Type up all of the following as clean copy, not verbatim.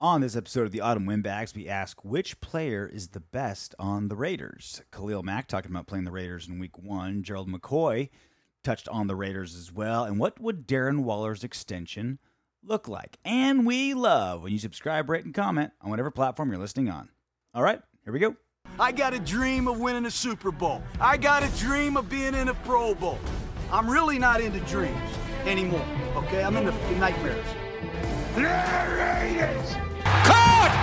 On this episode of the Autumn Windbags, we ask which player is the best on the Raiders. Khalil Mack talking about playing the Raiders in week 1. Gerald McCoy touched on the Raiders as well. And what would Darren Waller's extension look like? And we love when you subscribe, rate, and comment on whatever platform you're listening on. All right, here we go. I got a dream of winning a Super Bowl. I got a dream of being in a Pro Bowl. I'm really not into dreams anymore, okay? I'm into nightmares. The Raiders! Caught!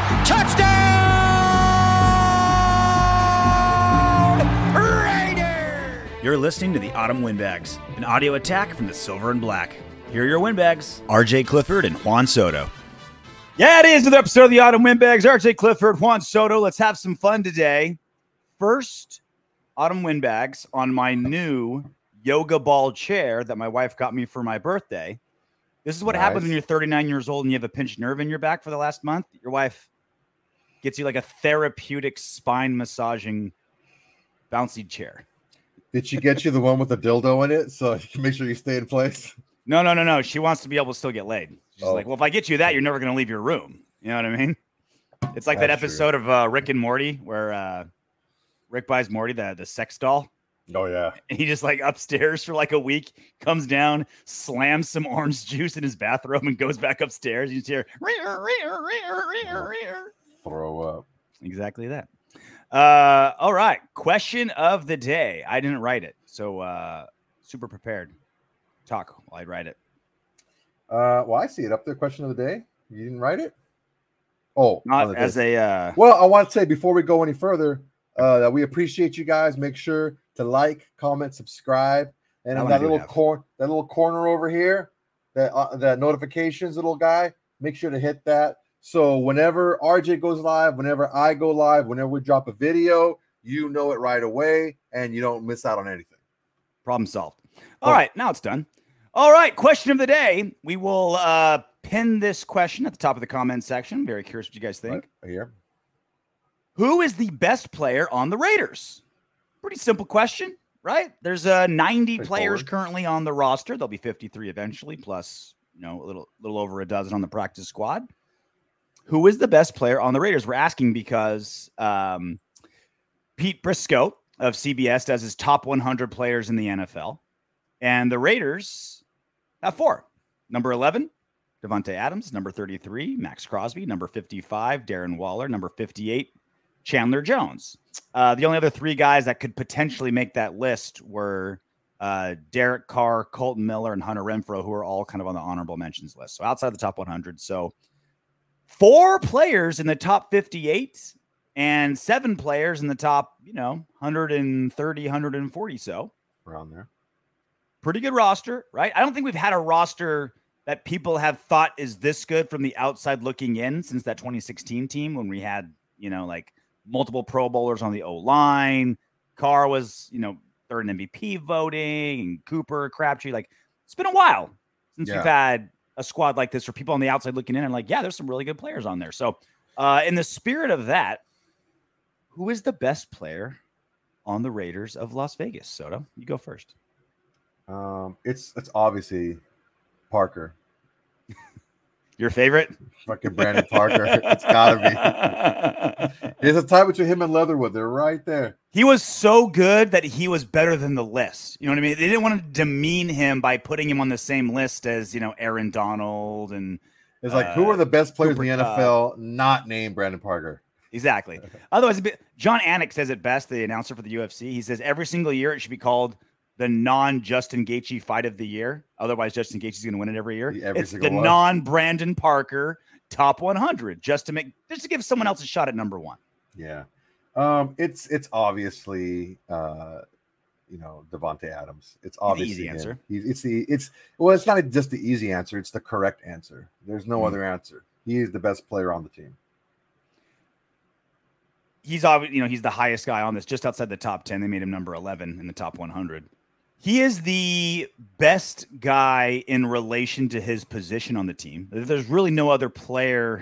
Touchdown! Raiders! You're listening to the Autumn Windbags, an audio attack from the Silver and Black. Here are your Windbags, RJ Clifford and Juan Soto. Yeah, it is another episode of the Autumn Windbags. RJ Clifford, Juan Soto. Let's have some fun today. First Autumn Windbags on my new yoga ball chair that my wife got me for my birthday. This is what happens when you're 39 years old and you have a pinched nerve in your back for the last month. Your wife gets you like a therapeutic spine massaging bouncy chair. Did she get you the one with the dildo in it so you can make sure you stay in place? No. She wants to be able to still get laid. She's like, well, if I get you that, you're never going to leave your room. You know what I mean? It's like that episode of Rick and Morty where Rick buys Morty the sex doll. Oh, yeah. And he just like upstairs for like a week, comes down, slams some orange juice in his bathrobe and goes back upstairs. You just hear, throw up. Exactly that. All right. Question of the day. I didn't write it. So super prepared. Talk while I write it. Well, I see it up there. Question of the day. You didn't write it? Oh, not as a. Well, I want to say before we go any further that we appreciate you guys. Make sure to like, comment, subscribe, and that little corner over here, that notifications little guy. Make sure to hit that. So whenever RJ goes live, whenever I go live, whenever we drop a video, you know it right away, and you don't miss out on anything. Problem solved. All right, now it's done. All right, question of the day. We will pin this question at the top of the comment section. Very curious what you guys think. Right here. Who is the best player on the Raiders? Pretty simple question, right? There's 90 players currently on the roster. There'll be 53 eventually, plus a little over a dozen on the practice squad. Who is the best player on the Raiders? We're asking because Pete Briscoe of CBS does his top 100 players in the NFL. And the Raiders have 4. Number 11, Davante Adams. Number 33, Max Crosby. Number 55, Darren Waller. Number 58, Chandler Jones. The only other 3 guys that could potentially make that list were Derek Carr, Colton Miller, and Hunter Renfrow, who are all kind of on the honorable mentions list. So outside the top 100. So 4 players in the top 58 and 7 players in the top, 130, 140. So around there. Pretty good roster, right? I don't think we've had a roster that people have thought is this good from the outside looking in since that 2016 team when we had, like multiple Pro Bowlers on the O-line. Carr was, third in MVP voting, and Cooper, Crabtree. Like, it's been a while since we've had a squad like this for people on the outside looking in and like, yeah, there's some really good players on there. So in the spirit of that, who is the best player on the Raiders of Las Vegas? Soto, you go first. It's obviously Parker. Your favorite? Fucking Brandon Parker. It's gotta be. There's a tie between him and Leatherwood. They're right there. He was so good that he was better than the list. You know what I mean? They didn't want to demean him by putting him on the same list as, Aaron Donald and it's like who are the best players Cooper in the NFL not named Brandon Parker? Exactly. Otherwise, John Anik says it best, the announcer for the UFC. He says every single year it should be called the non-Justin Gaethje fight of the year. Otherwise, Justin Gaethje's going to win it every year. It's the non-Brandon Parker top 100, just to give someone else a shot at number 1. Yeah, it's obviously Davante Adams. It's obviously the easy answer. It's not just the easy answer. It's the correct answer. There's no other answer. He is the best player on the team. He's obviously, he's the highest guy on this, just outside the top 10. They made him number 11 in the top 100. He is the best guy in relation to his position on the team. There's really no other player.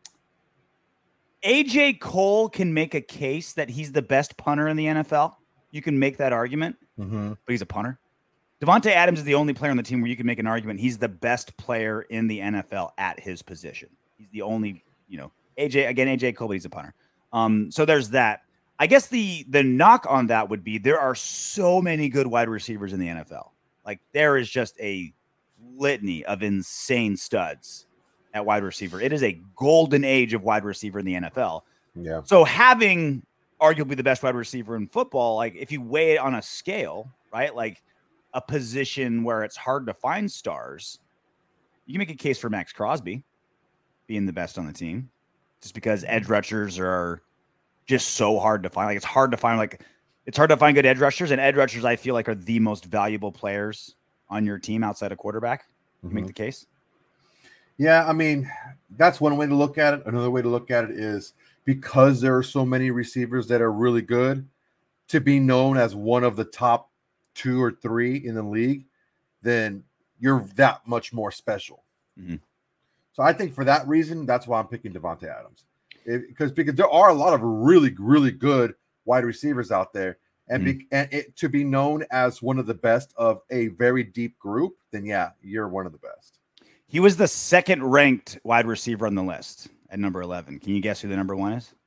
AJ Cole can make a case that he's the best punter in the NFL. You can make that argument, but he's a punter. Davante Adams is the only player on the team where you can make an argument he's the best player in the NFL at his position. He's the only AJ Cole, but he's a punter. So there's that. I guess the knock on that would be there are so many good wide receivers in the NFL. Like there is just a litany of insane studs at wide receiver. It is a golden age of wide receiver in the NFL. Yeah. So having arguably the best wide receiver in football, like if you weigh it on a scale, right? Like a position where it's hard to find stars, you can make a case for Max Crosby being the best on the team just because edge rushers are just so hard to find. Like it's hard to find good edge rushers, and edge rushers I feel like are the most valuable players on your team outside of quarterback. Make the case. Yeah, I mean, that's one way to look at it. Another way to look at it is because there are so many receivers that are really good, to be known as one of the top 2 or 3 in the league, then you're that much more special. Mm-hmm. So I think for that reason, that's why I'm picking Davante Adams. Because there are a lot of really, really good wide receivers out there. And, to be known as one of the best of a very deep group, then yeah, you're one of the best. He was the second ranked wide receiver on the list at number 11. Can you guess who the number 1 is?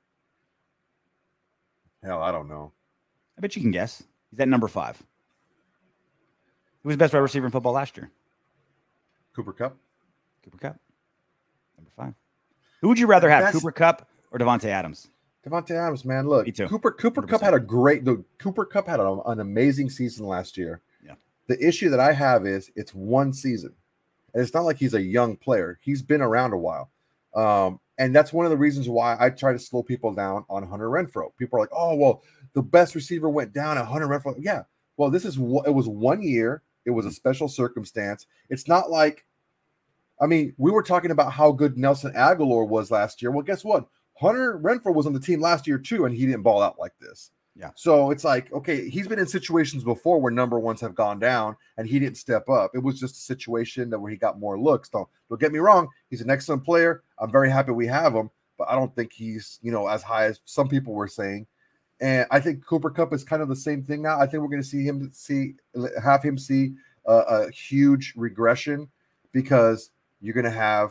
Hell, I don't know. I bet you can guess. He's at number 5. Who was the best wide receiver in football last year? Cooper Kupp. Number 5. Who would you rather have, Cooper Kupp or Davante Adams? Davante Adams, man. Look, Me too. Cooper Kupp had Cooper Kupp had an amazing season last year. Yeah. The issue that I have is it's one season. And it's not like he's a young player. He's been around a while. And that's one of the reasons why I try to slow people down on Hunter Renfrow. People are like, oh, well, the best receiver went down at Hunter Renfrow. Yeah. Well, it was 1 year. It was a special circumstance. It's not like, I mean, we were talking about how good Nelson Aguilar was last year. Well, guess what? Hunter Renfrow was on the team last year too, and he didn't ball out like this. Yeah. So it's like, okay, he's been in situations before where number ones have gone down and he didn't step up. It was just a situation where he got more looks. Don't get me wrong. He's an excellent player. I'm very happy we have him, but I don't think he's, as high as some people were saying. And I think Cooper Kupp is kind of the same thing now. I think we're going to have him see a huge regression because you're going to have,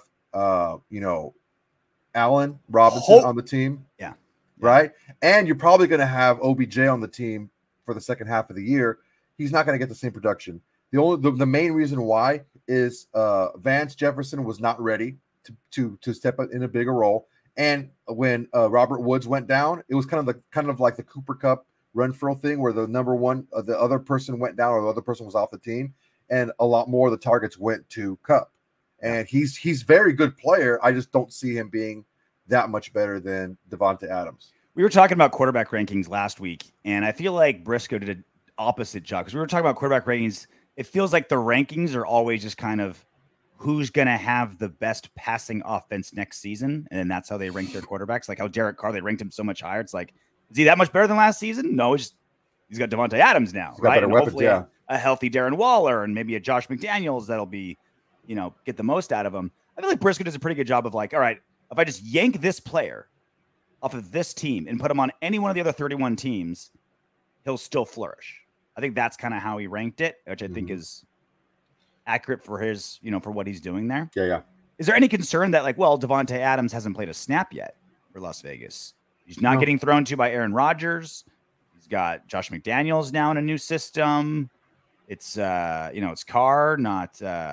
Allen Robinson on the team. Yeah. Right. And you're probably going to have OBJ on the team for the second half of the year. He's not going to get the same production. The main reason why is Vance Jefferson was not ready to step up in a bigger role. And when Robert Woods went down, it was kind of like the Cooper Kupp Renfrow thing where the number one, the other person went down or the other person was off the team. And a lot more of the targets went to Kupp. And he's very good player. I just don't see him being that much better than Davante Adams. We were talking about quarterback rankings last week, and I feel like Briscoe did an opposite job because we were talking about quarterback rankings. It feels like the rankings are always just kind of who's going to have the best passing offense next season, and then that's how they rank their quarterbacks. Like how Derek Carr, they ranked him so much higher. It's like, is he that much better than last season? No, he's got Davante Adams now, right? And weapons, hopefully a healthy Darren Waller and maybe a Josh McDaniels that'll be, get the most out of him. I feel like Briscoe does a pretty good job of like, all right, if I just yank this player off of this team and put him on any one of the other 31 teams, he'll still flourish. I think that's kind of how he ranked it, which I think is accurate for his, for what he's doing there. Yeah. Is there any concern that Davante Adams hasn't played a snap yet for Las Vegas? He's not getting thrown to by Aaron Rodgers. He's got Josh McDaniels now in a new system. It's, it's Carr, not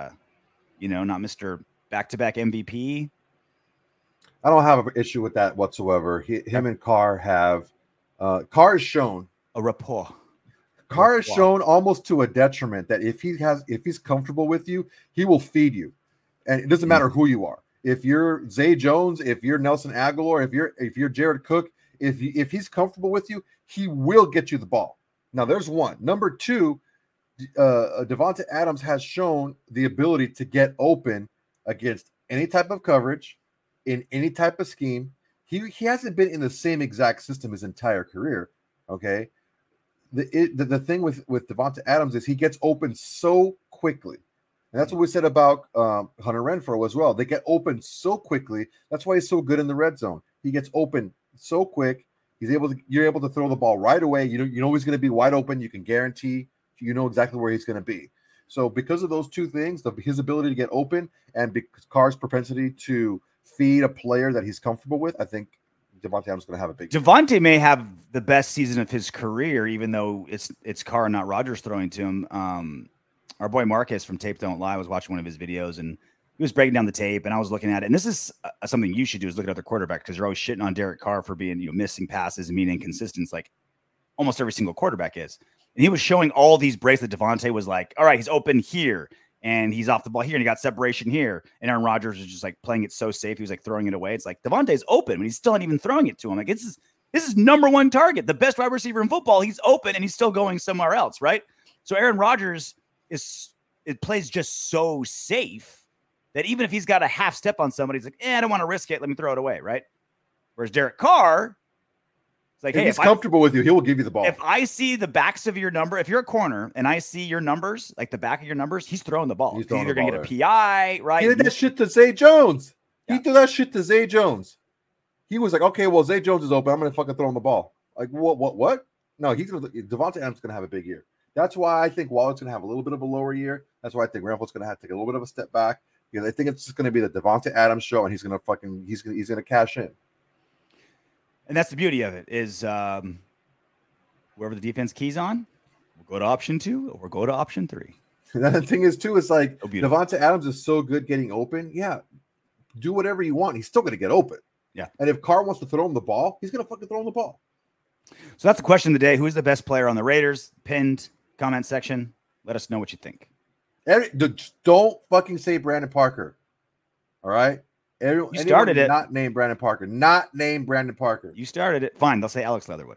Mr. Back-to-back MVP. I don't have an issue with that whatsoever. Him and Carr have Carr has shown a rapport. Carr has shown almost to a detriment that if he's comfortable with you, he will feed you. And it doesn't matter who you are. If you're Zay Jones, if you're Nelson Aguilar, if you're Jared Cook, if he's comfortable with you, he will get you the ball. Now there's one. Number two, Davante Adams has shown the ability to get open against any type of coverage in any type of scheme. He hasn't been in the same exact system his entire career. Okay. The thing with Davante Adams is he gets open so quickly. And that's what we said about Hunter Renfrow as well. They get open so quickly. That's why he's so good in the red zone. He gets open so quick. You're able to throw the ball right away. You know he's going to be wide open. You can guarantee exactly where he's going to be. So because of those two things, his ability to get open and because Carr's propensity to feed a player that he's comfortable with, I think Davante Adams is going to have a big Davante may have the best season of his career, even though it's Carr, not Rodgers, throwing to him. Our boy Marcus from Tape Don't Lie was watching one of his videos, and he was breaking down the tape, and I was looking at it. And this is something you should do, is look at other quarterbacks, because you're always shitting on Derek Carr for being, missing passes and being inconsistent, like almost every single quarterback is. And he was showing all these breaks that Davante was like, all right, he's open here, and he's off the ball here, and he got separation here. And Aaron Rodgers was just like playing it so safe. He was like throwing it away. It's like Davante's open, but he's still not even throwing it to him. Like this is number one target, the best wide receiver in football. He's open, and he's still going somewhere else, right? So Aaron Rodgers plays just so safe that even if he's got a half step on somebody, he's like, I don't want to risk it. Let me throw it away, right? Whereas Derek Carr, it's like, if he's comfortable with you, he will give you the ball. If I see the backs of your number, if you're a corner and I see your numbers, like the back of your numbers, he's throwing the ball. He's either going to get a PI, right? He did that shit to Zay Jones. Yeah. He threw that shit to Zay Jones. He was like, okay, well, Zay Jones is open. I'm going to fucking throw him the ball. Like, what? No, Davante Adams is going to have a big year. That's why I think Waller's going to have a little bit of a lower year. That's why I think Rambo's going to have to take a little bit of a step back. Because I think it's just going to be the Davante Adams show, and he's going to cash in. And that's the beauty of it, is whoever the defense keys on, we'll go to option 2 or we'll go to option 3. And the thing is, too, it's like Davante Adams is so good getting open. Yeah, do whatever you want. He's still going to get open. Yeah. And if Carr wants to throw him the ball, he's going to fucking throw him the ball. So that's the question of the day. Who's the best player on the Raiders? Pinned comment section. Let us know what you think. Don't fucking say Brandon Parker. All right? You started it. Not named Brandon Parker. Not named Brandon Parker. You started it. Fine. They'll say Alex Leatherwood.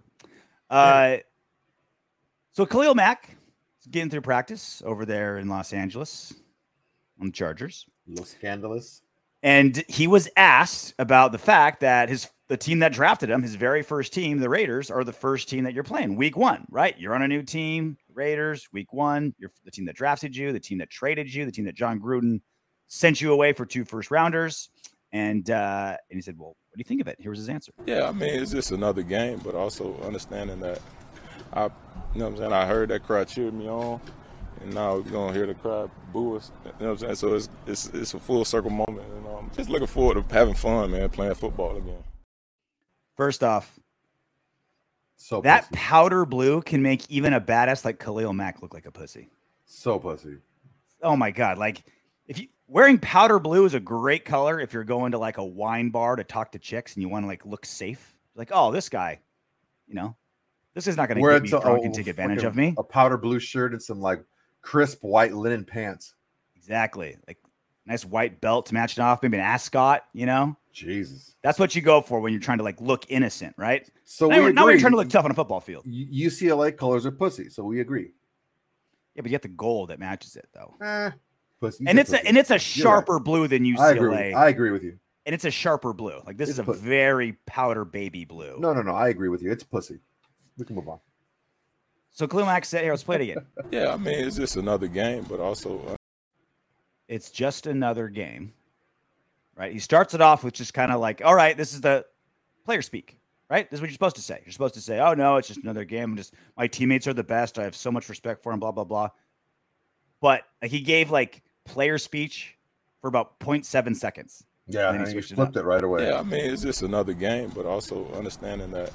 So Khalil Mack is getting through practice over there in Los Angeles on the Chargers. A little scandalous. And he was asked about the fact that the team that drafted him, his very first team, the Raiders, are the first team that you're playing week 1, right? You're on a new team, Raiders, week 1. You're the team that drafted you, the team that traded you, the team that John Gruden sent you away for 2 first-rounders. And he said, well, what do you think of it? Here was his answer. Yeah, I mean, it's just another game, but also understanding that I heard that crowd cheered me on, and now we're going to hear the crowd boo us. You know what I'm saying? So it's a full circle moment. And just looking forward to having fun, man, playing football again. First off, so that pussy. Powder blue can make even a badass like Khalil Mack look like a pussy. So pussy. Oh, my God. Like, if you wearing powder blue is a great color if you're going to like a wine bar to talk to chicks and you want to like look safe. Like, oh, this guy, this is not going to get me drunk and take advantage of me. A powder blue shirt and some like crisp white linen pants. Exactly. Like nice white belt to match it off. Maybe an ascot, Jesus. That's what you go for when you're trying to like look innocent, right? So now you're trying to look tough on a football field. UCLA colors are pussy, so we agree. Yeah, but you get the gold that matches it though. Pussy. And it's a sharper blue than UCLA. I agree with you. And it's a sharper blue. Like this is a very powder baby blue. No. I agree with you. It's pussy. We can move on. So Khalil Mack said, "Here, let's play it again." Yeah, I mean, it's just another game, but also it's just another game, right? He starts it off with just kind of like, "All right, this is the player speak." Right? This is what you're supposed to say. You're supposed to say, "Oh no, it's just another game. My teammates are the best. I have so much respect for them." Blah blah blah. But he gave like player speech for about 0.7 seconds. Yeah, and he flipped it right away. Yeah, I mean, it's just another game, but also understanding that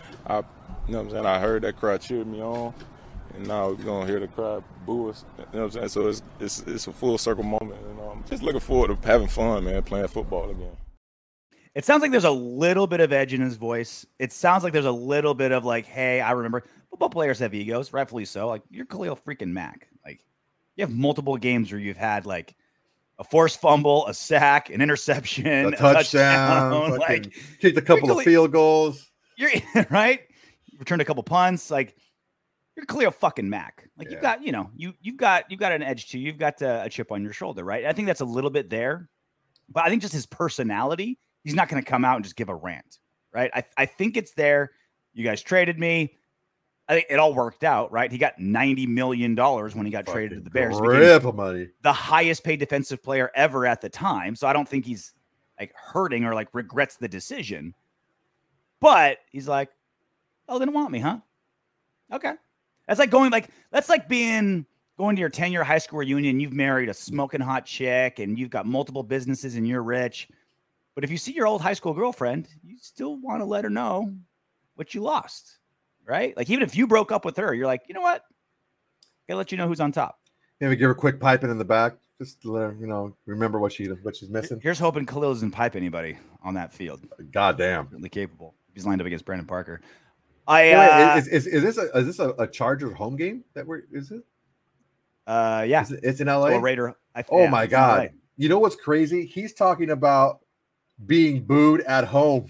I heard that crowd cheered me on, and now we're going to hear the crowd boo us. You know what I'm saying? So it's a full circle moment, and just looking forward to having fun, man, playing football again. It sounds like there's a little bit of edge in his voice. It sounds like there's a little bit of like, hey, I remember football players have egos, rightfully so. Like you're Khalil freaking Mack. Like you have multiple games where you've had like a forced fumble, a sack, an interception, a touchdown, like kicked a couple of field goals. You're right. You returned a couple punts. Like you're Khalil fucking Mack. Like you've got, you've got an edge too. You've got a chip on your shoulder, right? I think that's a little bit there, but I think just his personality, he's not going to come out and just give a rant, right? I think it's there. You guys traded me. I think it all worked out, right? He got $90 million when he got traded to the Bears. Rip of money. The highest paid defensive player ever at the time. So I don't think he's like hurting or like regrets the decision. But he's like, oh, they didn't want me, huh? Okay. That's like going to your 10-year high school reunion. You've married a smoking hot chick and you've got multiple businesses and you're rich. But if you see your old high school girlfriend, you still want to let her know what you lost, right? Like, even if you broke up with her, you're like, you know what? Gotta let you know who's on top. Maybe give her a quick piping in the back. Just to let her, remember what she's missing. Here's hoping Khalil doesn't pipe anybody on that field. Goddamn. Really capable. He's lined up against Brandon Parker. Is this a Chargers home game is it? Yeah. It's in LA? Or Raider. My God. You know what's crazy? He's talking about being booed at home.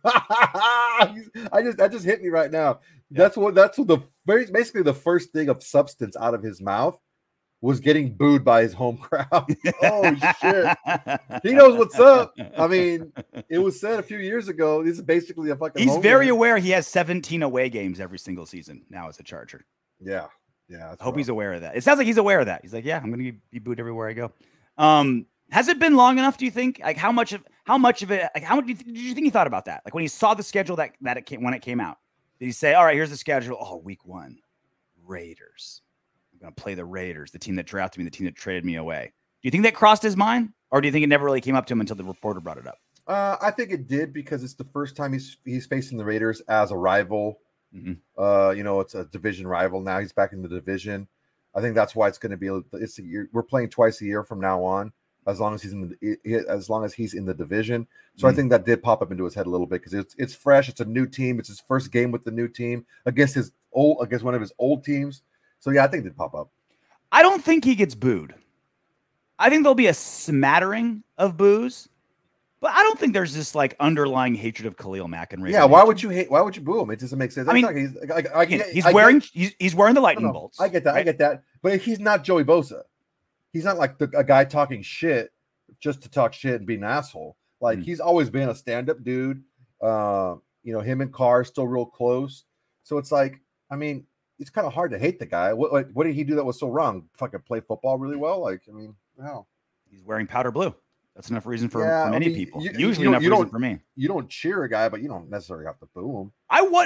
That just hit me right now. Yeah. That's basically the first thing of substance out of his mouth was getting booed by his home crowd. Oh shit. He knows what's up. I mean, it was said a few years ago. This is basically a fucking He's very aware he has 17 away games every single season now as a Charger. Yeah. Yeah. I hope he's aware of that. It sounds like he's aware of that. He's like, yeah, I'm gonna be booed everywhere I go. Has it been long enough, do you think? Like, how much of it, like, how much did you think he thought about that? Like, when he saw the schedule when it came out, did he say, all right, here's the schedule. Oh, week 1, Raiders. I'm going to play the Raiders, the team that drafted me, the team that traded me away. Do you think that crossed his mind? Or do you think it never really came up to him until the reporter brought it up? I think it did, because it's the first time he's facing the Raiders as a rival. Mm-hmm. It's a division rival now. He's back in the division. I think that's why it's going to be. It's a year. We're playing twice a year from now on, as long as he's in the division. So I think that did pop up into his head a little bit, because it's fresh. It's a new team. It's his first game with the new team against one of his old teams. So yeah, I think it did pop up. I don't think he gets booed. I think there'll be a smattering of boos, but I don't think there's this like underlying hatred of Khalil Mack and Raider. Yeah, why would you boo him? It doesn't make sense. I mean, he's wearing the lightning bolts. I get that. Right? I get that. But he's not Joey Bosa. He's not like a guy talking shit just to talk shit and be an asshole. Like, he's always been a stand-up dude. Him and Carr are still real close. So it's like, I mean, it's kind of hard to hate the guy. What did he do that was so wrong? Fucking play football really well? Like, I mean, no. He's wearing powder blue. That's enough reason for many people. Usually enough reason for me. You don't cheer a guy, but you don't necessarily have to boo him.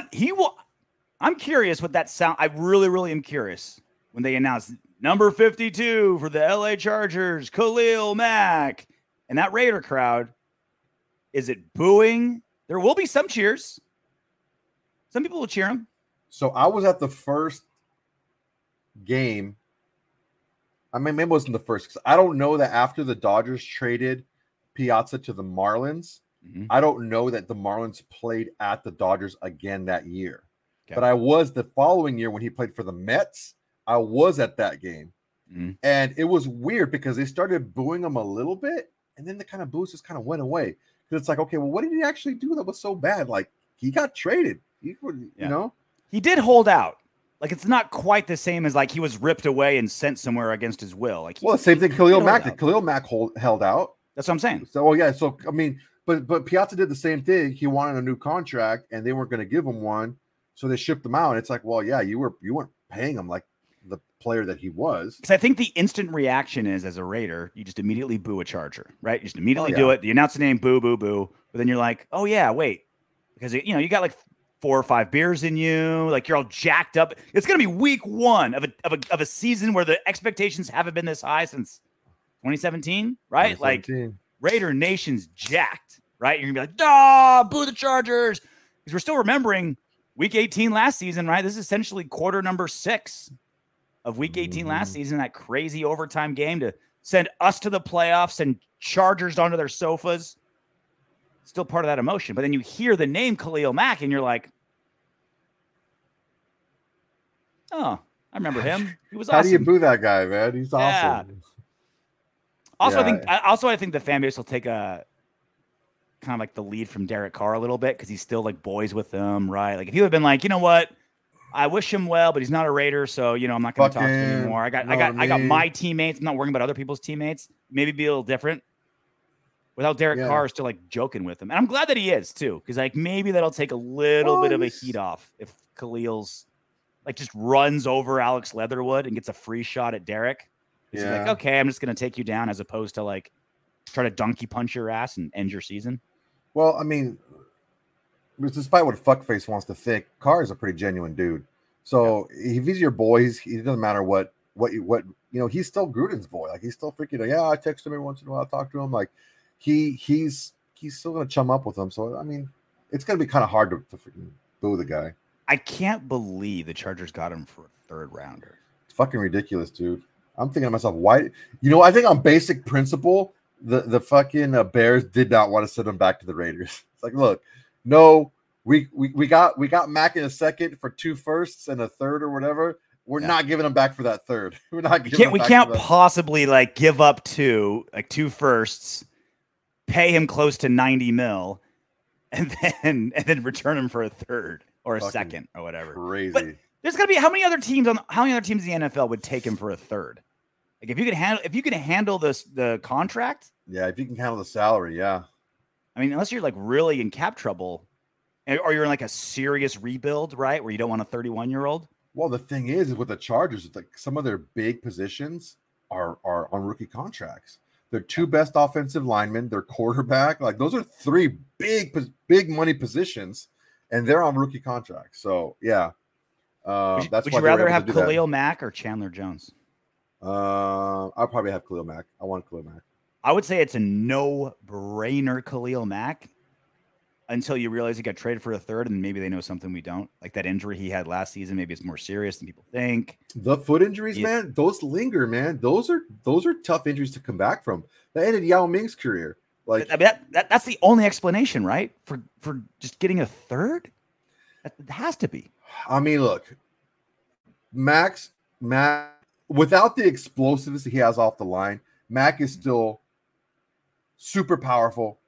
I'm curious what that sound. I really, really am curious when they announce number 52 for the LA Chargers, Khalil Mack, and that Raider crowd. Is it booing? There will be some cheers. Some people will cheer him. So I was at the first game. I mean, maybe it wasn't the first, because I don't know that after the Dodgers traded Piazza to the Marlins, I don't know that the Marlins played at the Dodgers again that year. Okay. But I was the following year when he played for the Mets. I was at that game. And it was weird because they started booing him a little bit, and then the kind of boos just kind of went away. Because it's like, okay, well, what did he actually do that was so bad? Like, he got traded. He did hold out. Like, it's not quite the same as like he was ripped away and sent somewhere against his will. Like, same thing Khalil Mack did. Khalil Mack held out. That's what I'm saying. So, so I mean, but Piazza did the same thing. He wanted a new contract, and they weren't going to give him one, so they shipped him out. And it's like, well, yeah, you weren't paying him like the player that he was. Because I think the instant reaction is, as a Raider, you just immediately boo a Charger, right? You just immediately do it. You announce the name, boo, boo, boo. But then you're like, oh yeah, wait, because you got like 4 or 5 beers in you, like you're all jacked up. It's gonna be week 1 of a season where the expectations haven't been this high since 2017, right? 2017. Like, Raider Nation's jacked, right? You're gonna be like, boo the Chargers, because we're still remembering week 18 last season, right? This is essentially quarter number 6 of week 18 last season, that crazy overtime game to send us to the playoffs, send Chargers onto their sofas. Still part of that emotion. But then you hear the name Khalil Mack and you're like, oh, I remember him. He was awesome. How do you boo that guy, man? He's awesome. Also, I think the fan base will take a kind of like the lead from Derek Carr a little bit, because he's still like boys with them, right? Like, if you had been like, you know what, I wish him well, but he's not a Raider, so I'm not going to talk to him anymore. I got my teammates. I'm not worrying about other people's teammates. Maybe be a little different. Without Derek Carr still like joking with him. And I'm glad that he is too, because like maybe that'll take a little bit of a heat off if Khalil's like just runs over Alex Leatherwood and gets a free shot at Derek. He's like, okay, I'm just going to take you down, as opposed to like try to donkey punch your ass and end your season. Well, I mean, despite what fuckface wants to think, Carr is a pretty genuine dude. So if he's your boy, it doesn't matter what he's still Gruden's boy. Like, he's still freaking, I text him every once in a while, I talk to him. Like, he's he's still gonna chum up with them. So I mean, it's gonna be kind of hard to freaking boo the guy. I can't believe the Chargers got him for a third rounder. It's fucking ridiculous, dude. I'm thinking to myself, why? You know, I think on basic principle, the fucking Bears did not want to send him back to the Raiders. It's like, look, no, we got Mac in a second for 2 firsts and a third or whatever. We're not giving him back for that third. We're not giving. We can't possibly like give up 2 firsts, pay him close to $90 million, and then return him for a third or a second or whatever. Crazy. But there's got to be how many other teams in the NFL would take him for a third? Like if you can handle the contract. Yeah, if you can handle the salary, yeah. I mean, unless you're like really in cap trouble, or you're in like a serious rebuild, right, where you don't want a 31-year-old. Well, the thing is with the Chargers, it's like some of their big positions are on rookie contracts. Their 2 best offensive linemen, their quarterback, like those are 3 big money positions, and they're on rookie contracts. So yeah, would you rather have Khalil Mack or Chandler Jones? I'll probably have Khalil Mack. I want Khalil Mack. I would say it's a no-brainer Khalil Mack until you realize he got traded for a third, and maybe they know something we don't. Like that injury he had last season, maybe it's more serious than people think. The foot injuries, man, those linger, man. Those are tough injuries to come back from. That ended Yao Ming's career. Like I mean, that's the only explanation, right? For just getting a third? That has to be. I mean, look, Mac, without the explosiveness he has off the line, Mac is still super powerful,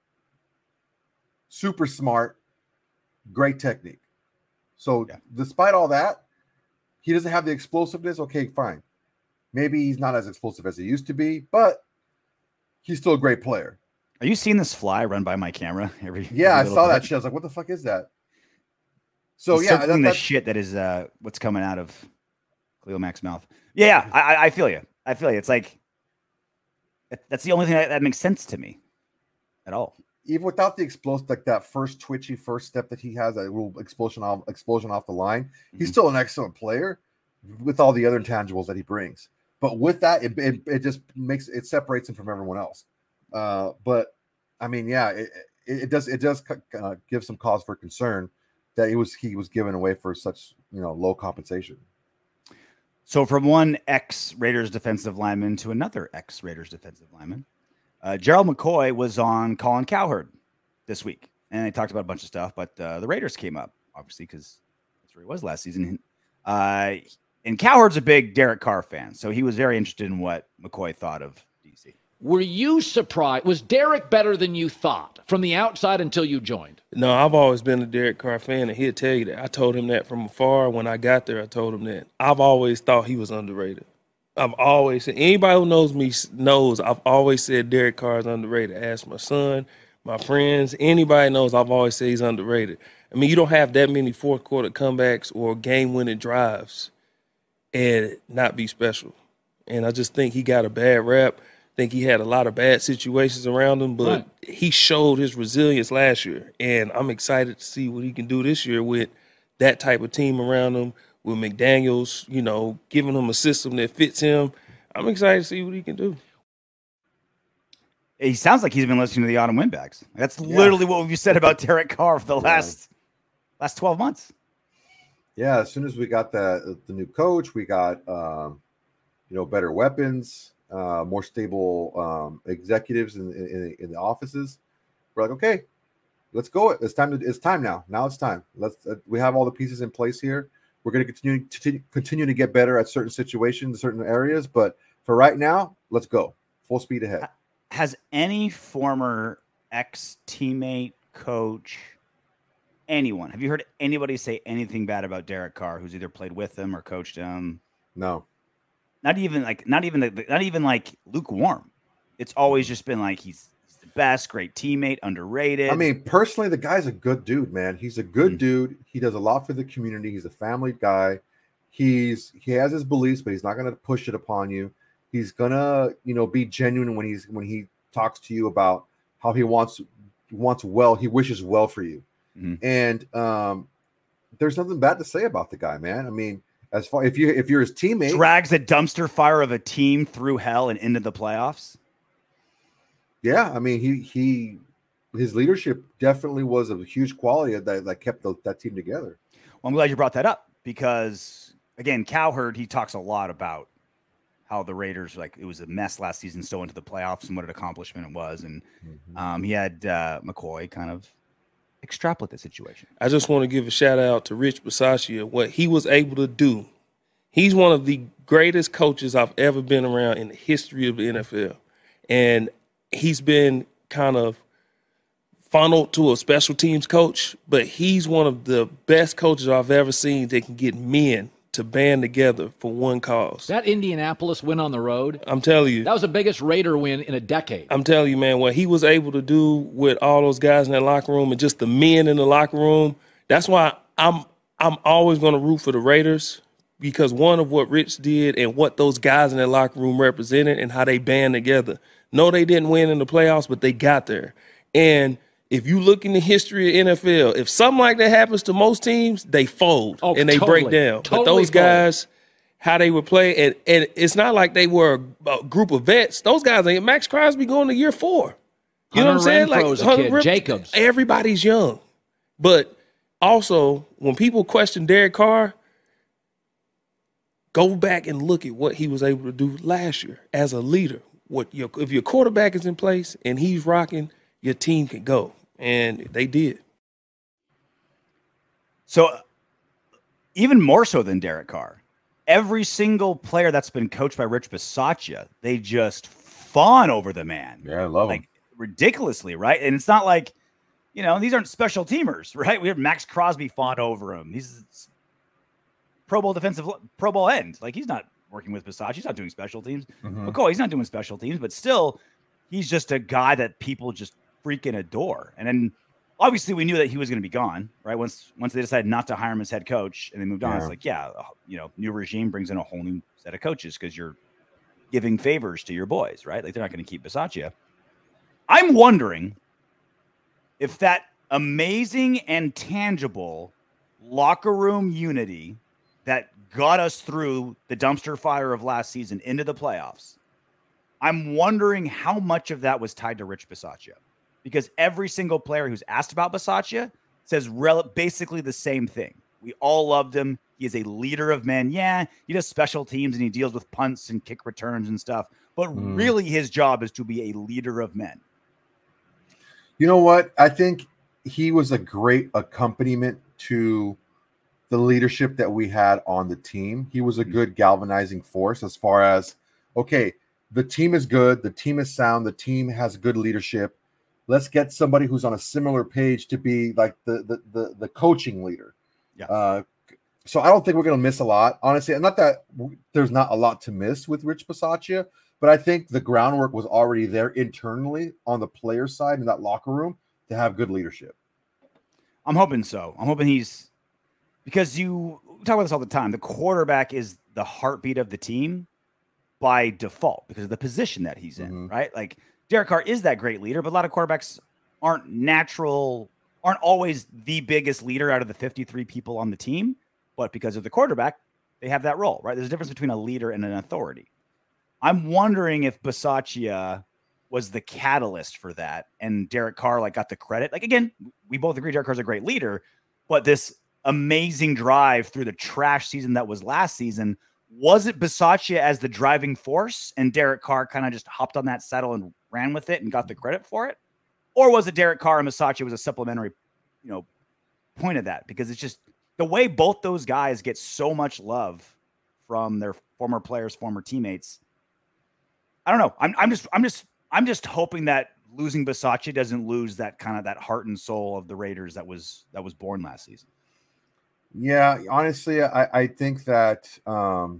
super smart, great technique. So despite all that, he doesn't have the explosiveness. Okay, fine. Maybe he's not as explosive as he used to be, but he's still a great player. Are you seeing this fly run by my camera? I saw that shit. I was like, what the fuck is that? So he's circling the shit that is what's coming out of Khalil Mack's mouth. Yeah, I feel you. I feel you. It's like that's the only thing that makes sense to me at all. Even without the explosive, like that first twitchy first step that he has, that little explosion off the line, he's still an excellent player with all the other intangibles that he brings. But with that, it just separates him from everyone else. But I mean, yeah, it does give some cause for concern that he was given away for such low compensation. So from one ex-Raiders defensive lineman to another ex-Raiders defensive lineman, Gerald McCoy was on Colin Cowherd this week, and they talked about a bunch of stuff, but the Raiders came up, obviously, because that's where he was last season. And Cowherd's a big Derek Carr fan, so he was very interested in what McCoy thought of DC. Were you surprised? Was Derek better than you thought from the outside until you joined? No, I've always been a Derek Carr fan, and he'll tell you that. I told him that from afar. When I got there, I told him that. I've always thought he was underrated. I've always said, anybody who knows me knows I've always said Derek Carr is underrated. Ask my son, my friends, anybody knows I've always said he's underrated. I mean, you don't have that many fourth quarter comebacks or game-winning drives and not be special. And I just think he got a bad rap. I think he had a lot of bad situations around him, but he showed his resilience last year. And I'm excited to see what he can do this year with that type of team around him, with McDaniels, giving him a system that fits him. I'm excited to see what he can do. He sounds like he's been listening to the Autumn Windbags. That's literally what we've said about Derek Carr for the last 12 months. Yeah, as soon as we got the new coach, we got better weapons, more stable executives in the offices. We're like, okay, let's go. It's time now. Now it's time. We have all the pieces in place here. We're going to continue to get better at certain situations, certain areas, but for right now, let's go full speed ahead. Has any former ex-teammate, coach, anyone, have you heard anybody say anything bad about Derek Carr, who's either played with him or coached him? No. Not even like lukewarm. It's always just been like he's the best, great teammate, underrated. I mean, personally, the guy's a good dude, man. He's a good dude. He does a lot for the community. He's a family guy. He has his beliefs, but he's not going to push it upon you. He's gonna, be genuine when he talks to you about how he wants well. He wishes well for you, and there's nothing bad to say about the guy, man. I mean, as far if you're his teammate, drags a dumpster fire of a team through hell and into the playoffs. Yeah, I mean he his leadership definitely was a huge quality that kept that team together. Well, I'm glad you brought that up because, again, Cowherd, he talks a lot about how the Raiders, like, it was a mess last season, still into the playoffs and what an accomplishment it was. And he had McCoy kind of extrapolate the situation. I just want to give a shout out to Rich Bisaccia, what he was able to do. He's one of the greatest coaches I've ever been around in the history of the NFL. And he's been kind of funneled to a special teams coach, but he's one of the best coaches I've ever seen that can get men to band together for one cause. That Indianapolis win on the road, I'm telling you. That was the biggest Raider win in a decade. I'm telling you, man, what he was able to do with all those guys in that locker room and just the men in the locker room, that's why I'm always going to root for the Raiders, because one of what Rich did and what those guys in that locker room represented and how they band together. No, they didn't win in the playoffs, but they got there. And if you look in the history of NFL, if something like that happens to most teams, they fold and they break down. But those guys, how they would play, and it's not like they were a group of vets. Those guys, Max Crosby going to year 4. You know what I'm saying? Like Jacobs. Everybody's young. But also, when people question Derek Carr, go back and look at what he was able to do last year as a leader. If your quarterback is in place and he's rocking, your team can go. And they did. So even more so than Derek Carr, every single player that's been coached by Rich Bisaccia, they just fawn over the man. Yeah, I love him. Ridiculously, right? And it's not like, these aren't special teamers, right? We have Max Crosby fawn over him. He's Pro Bowl end. Like, he's not working with Bisaccia. He's not doing special teams. McCoy, he's not doing special teams, but still, he's just a guy that people just freaking adore. And then obviously we knew that he was going to be gone, right? Once they decided not to hire him as head coach and they moved on, it's like, new regime brings in a whole new set of coaches because you're giving favors to your boys, right? Like, they're not going to keep Bisaccia. I'm wondering if that amazing and tangible locker room unity that got us through the dumpster fire of last season into the playoffs, I'm wondering how much of that was tied to Rich Bisaccia. Because every single player who's asked about Bisaccia says basically the same thing. We all loved him. He is a leader of men. Yeah, he does special teams and he deals with punts and kick returns and stuff. But really his job is to be a leader of men. You know what? I think he was a great accompaniment to the leadership that we had on the team. He was a good galvanizing force as far as, okay, the team is good. The team is sound. The team has good leadership. Let's get somebody who's on a similar page to be like the coaching leader. Yeah. So I don't think we're going to miss a lot, honestly. And not that there's not a lot to miss with Rich Bisaccia, but I think the groundwork was already there internally on the player side in that locker room to have good leadership. I'm hoping so. I'm hoping because you talk about this all the time. The quarterback is the heartbeat of the team by default because of the position that he's in, right? Like, Derek Carr is that great leader, but a lot of quarterbacks aren't always the biggest leader out of the 53 people on the team. But because of the quarterback, they have that role, right? There's a difference between a leader and an authority. I'm wondering if Bisaccia was the catalyst for that and Derek Carr got the credit. Like, again, we both agree Derek Carr's a great leader, but this amazing drive through the trash season that was last season, was it Bisaccia as the driving force and Derek Carr kind of just hopped on that saddle and ran with it and got the credit for it? Or was it Derek Carr and Bisaccia was a supplementary, point of that? Because it's just the way both those guys get so much love from their former players, former teammates. I don't know. I'm just hoping that losing Bisaccia doesn't lose that kind of that heart and soul of the Raiders that was born last season. Yeah, honestly, I think that the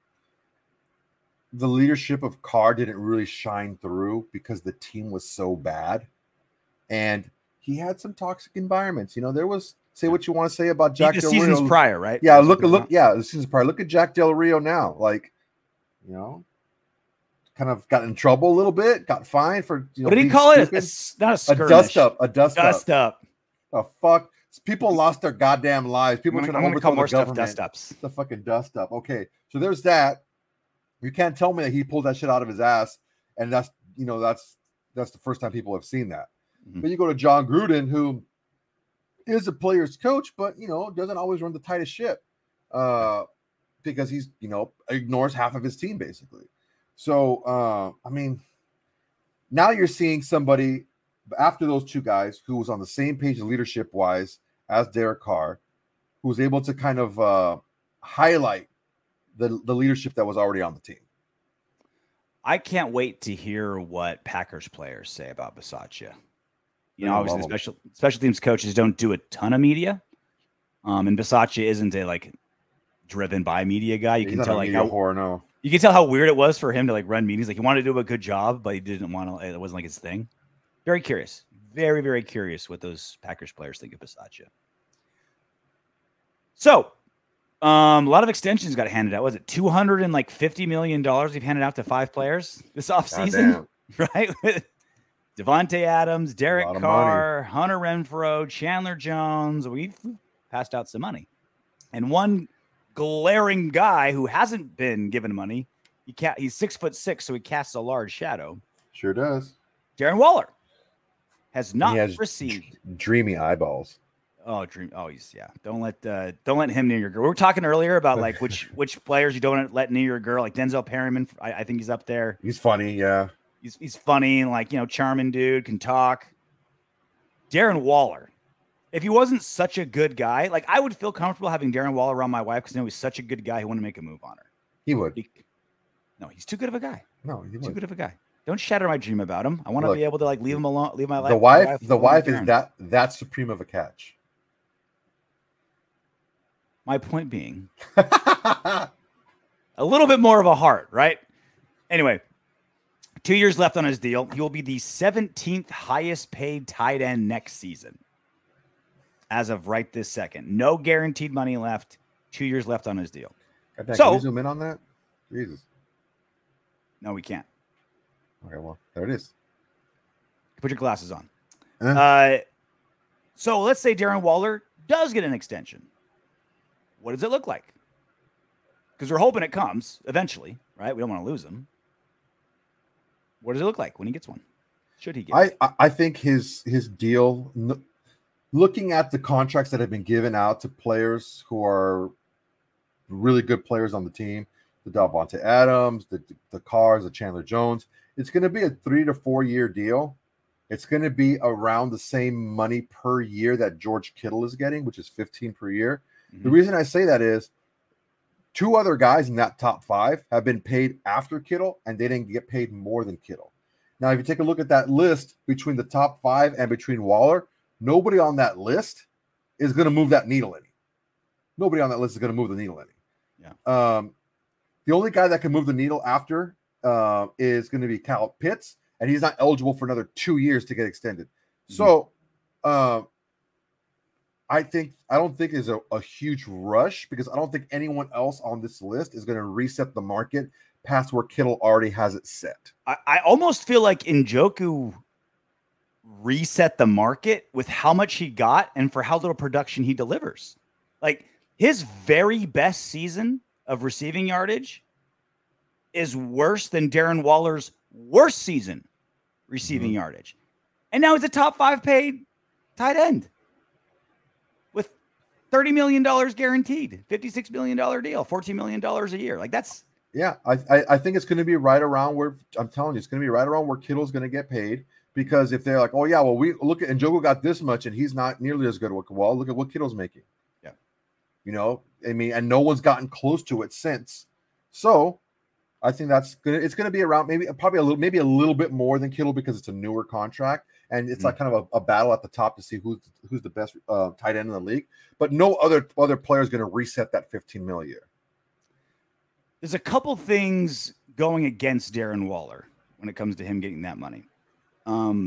leadership of Carr didn't really shine through because the team was so bad. And he had some toxic environments. There was, say what you want to say about Jack Del Rio. The seasons prior, right? Yeah, the seasons prior. Look at Jack Del Rio now. Kind of got in trouble a little bit, got fined for, what did he call it? Not a skirmish. A dust up. Oh, fuck. People lost their goddamn lives. People trying to overcome the government. Dust ups. The fucking dust up. Okay, so there's that. You can't tell me that he pulled that shit out of his ass, and that's the first time people have seen that. Mm-hmm. But you go to John Gruden, who is a player's coach, but, doesn't always run the tightest ship because he's, ignores half of his team, basically. So, now you're seeing somebody after those two guys who was on the same page leadership-wise as Derek Carr, who was able to kind of highlight the leadership that was already on the team. I can't wait to hear what Packers players say about Bisaccia. Obviously special teams coaches don't do a ton of media. And Bisaccia isn't a driven by media guy. You can tell you can tell how weird it was for him to run meetings. He wanted to do a good job, but he didn't want to. It wasn't his thing. Very curious, very, very curious what those Packers players think of Bisaccia. So, a lot of extensions got handed out. Was it $250 million we've handed out to 5 players this offseason? Right? Devontae Adams, Derek Carr, Hunter Renfrow, Chandler Jones. We've passed out some money. And one glaring guy who hasn't been given money, he's 6'6", so he casts a large shadow. Sure does. Darren Waller has not received dreamy eyeballs. Oh, dream! Oh, don't let him near your girl. We were talking earlier about which players you don't want to let near your girl. Denzel Perryman, I think he's up there. He's funny, yeah. He's funny and charming dude, can talk. Darren Waller, if he wasn't such a good guy, I would feel comfortable having Darren Waller around my wife because he's such a good guy. He wouldn't make a move on her. He would. No, he's too good of a guy. No, he's too good of a guy. Don't shatter my dream about him. I want to be able to leave him alone, leave my life. The wife is that supreme of a catch. My point being, a little bit more of a heart, right? Anyway, 2 years left on his deal. He will be the 17th highest paid tight end next season. As of right this second. No guaranteed money left. 2 years left on his deal. Can you zoom in on that? Jesus. No, we can't. Okay, well, there it is. Put your glasses on. So let's say Darren Waller does get an extension. What does it look like? Because we're hoping it comes eventually, right? We don't want to lose him. What does it look like when he gets one? Should he get it? I think his deal, looking at the contracts that have been given out to players who are really good players on the team, the Devontae Adams, the Carrs, the Chandler Jones, it's going to be a 3 to 4 year deal. It's going to be around the same money per year that George Kittle is getting, which is $15 per year. The reason I say that is 2 other guys in that top 5 have been paid after Kittle, and they didn't get paid more than Kittle. Now, if you take a look at that list between the top 5 and between Waller, nobody on that list is going to move that needle any. Nobody on that list is going to move the needle any. Yeah. The only guy that can move the needle after is going to be Kyle Pitts, and he's not eligible for another 2 years to get extended. So, I don't think there's a huge rush because I don't think anyone else on this list is going to reset the market past where Kittle already has it set. I almost feel like Njoku reset the market with how much he got and for how little production he delivers. His very best season of receiving yardage is worse than Darren Waller's worst season receiving yardage. And now he's a top 5 paid tight end. $30 million guaranteed, $56 million deal, $14 million a year. That's. Yeah, I think it's going to be right around where I'm telling you, it's going to be right around where Kittle's going to get paid because if they're like, oh yeah, well we look at Njoku got this much and he's not nearly as good. Well, look at what Kittle's making. Yeah, and no one's gotten close to it since. So I think it's going to be around maybe a little bit more than Kittle because it's a newer contract. And it's kind of a battle at the top to see who's the best tight end in the league. But no other player is going to reset that $15 million a year. There's a couple things going against Darren Waller when it comes to him getting that money. Well,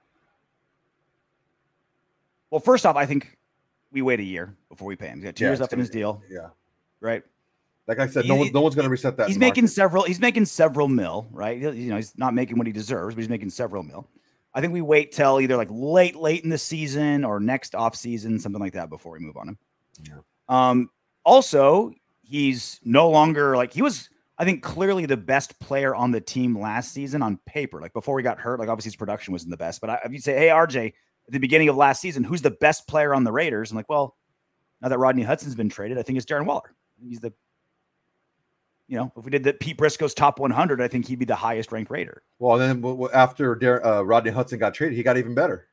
first off, I think we wait a year before we pay him. He's got 2 years left in his deal. Yeah. Right. Like I said, no one's going to reset that. He's making several mil, right? He's not making what he deserves, but he's making several mil. I think we wait till either late in the season or next off season, something like that, before we move on him. Yeah. Also, he's no longer he was. I think clearly the best player on the team last season on paper, like before he got hurt, like obviously his production wasn't the best. But if you say, hey, RJ, at the beginning of last season, who's the best player on the Raiders? I'm like, well, now that Rodney Hudson's been traded, I think it's Darren Waller. He's the, if we did the Pete Briscoe's top 100, I think he'd be the highest ranked Raider. Well, then after Rodney Hudson got traded, he got even better.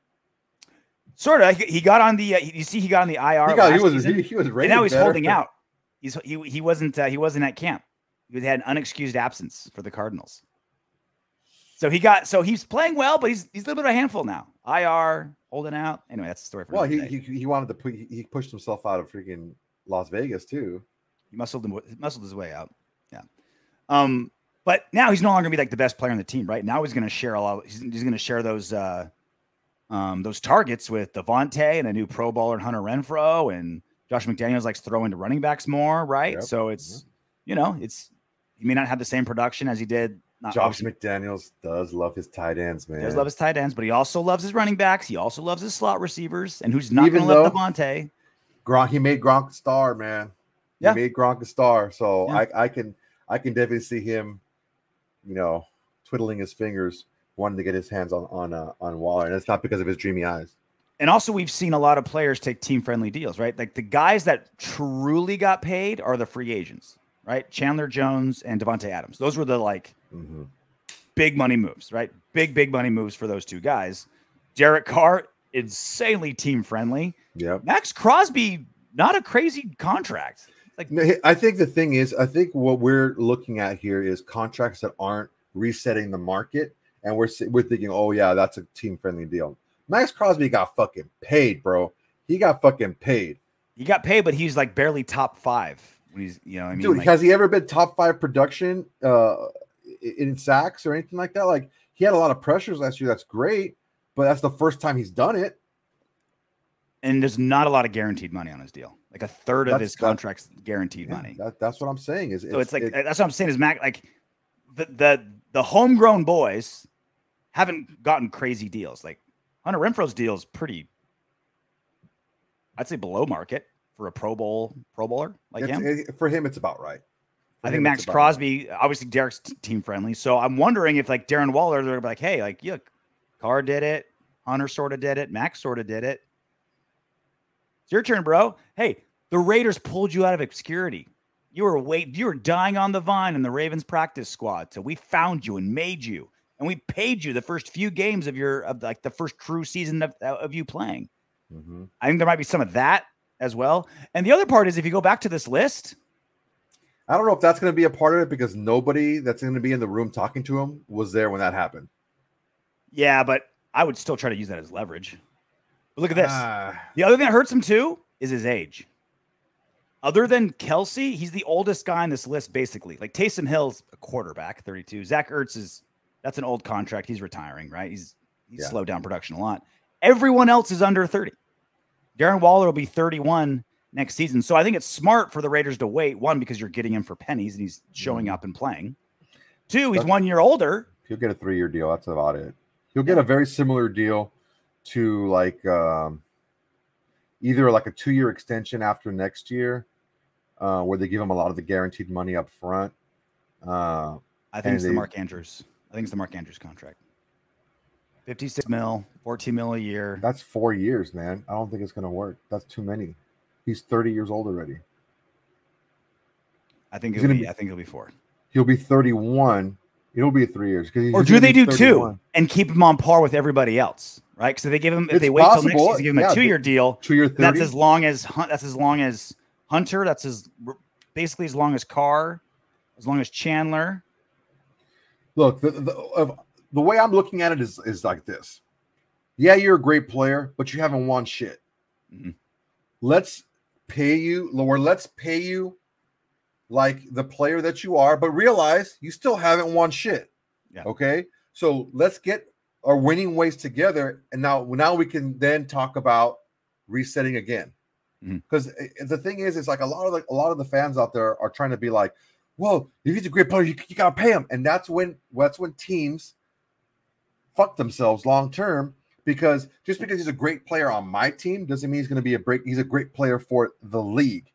Sort of. He got on the. He got on the IR. He was rated and now he's better. holding out. He wasn't at camp. He had an unexcused absence for the Cardinals. So he's playing well, but he's a little bit of a handful now. IR, holding out. Anyway, that's the story for he wanted to he pushed himself out of freaking Las Vegas too. He muscled his way out. Yeah. But now he's no longer gonna be like the best player on the team, right? Now he's gonna share he's gonna share those targets with Devontae and a new Pro Bowler Hunter Renfrow, and Josh McDaniels likes throwing to running backs more, right? Yep. So it's he may not have the same production as he did. Josh McDaniels does love his tight ends, man. He does love his tight ends, but he also loves his running backs. He also loves his slot receivers, and who's not going to love Devontae? Gronk, he made Gronk a star, man. He made Gronk a star, so yeah. I can definitely see him, twiddling his fingers, wanting to get his hands on Waller, and it's not because of his dreamy eyes. And also, we've seen a lot of players take team-friendly deals, right? Like the guys that truly got paid are the free agents, right? Chandler Jones and Devontae Adams. Those were the big money moves, right? Big money moves for those two guys. Derek Carr, insanely team-friendly. Yeah. Max Crosby, not a crazy contract. I think the thing is, what we're looking at here is contracts that aren't resetting the market, and we're thinking, oh yeah, that's a team-friendly deal. Max Crosby got fucking paid, bro. He got fucking paid. He got paid, but he's like barely top 5 when he's, Dude, has he ever been top 5 production in sacks or anything like that? Like, he had a lot of pressures last year. That's great, but that's the first time he's done it. And there's not a lot of guaranteed money on his deal. Like a third of his contract's guaranteed money. That's what I'm saying. That's what I'm saying is Mac, like the homegrown boys haven't gotten crazy deals. Like Hunter Renfrow's deal is pretty, I'd say, below market for a Pro Bowler like him. For him, it's about right. I think Max Crosby, obviously Derek's team friendly. So I'm wondering if like Darren Waller, they're like, hey, like, yeah, Carr did it. Hunter sort of did it. Max sort of did it. It's your turn, bro. Hey, the Raiders pulled you out of obscurity. You were dying on the vine in the Ravens practice squad. So we found you and made you. And we paid you the first few games of the first true season of you playing. Mm-hmm. I think there might be some of that as well. And the other part is if you go back to this list, I don't know if that's going to be a part of it because nobody that's going to be in the room talking to him was there when that happened. Yeah, but I would still try to use that as leverage. But look at this. The other thing that hurts him too is his age. Other than Kelsey, he's the oldest guy on this list, basically. Like Taysom Hill's a quarterback, 32. Zach Ertz that's an old contract. He's retiring, right? He's slowed down production a lot. Everyone else is under 30. Darren Waller will be 31 next season. So I think it's smart for the Raiders to wait. One, because you're getting him for pennies and he's showing up and playing. Two, he's 1 year older. He'll get a 3-year deal. That's about it. He'll get a very similar deal to like either like a 2-year extension after next year, where they give him a lot of the guaranteed money up front. I think it's the Mark Andrews. I think it's the Mark Andrews contract. 56 mil, 14 mil a year. That's 4 years, man. I don't think it's going to work. That's too many. He's 30 years old already. I think he'll be 4. He'll be 31. It'll be 3 years. Or do they do 2 and keep him on par with everybody else? Right? Because if they wait till next season, give him a 2-year deal. 2-year 30. That's as long as Hunter. That's basically as long as Carr, as long as Chandler. Look, the way I'm looking at it is like this. Yeah, you're a great player, but you haven't won shit. Mm-hmm. Let's pay you like the player that you are, but realize you still haven't won shit. Yeah. Okay? So let's get our winning ways together, and now we can then talk about resetting again. Because the thing is, it's like a lot of the fans out there are trying to be like, well, if he's a great player, you gotta pay him. And that's when teams fuck themselves long term, because just because he's a great player on my team doesn't mean he's a great player for the league.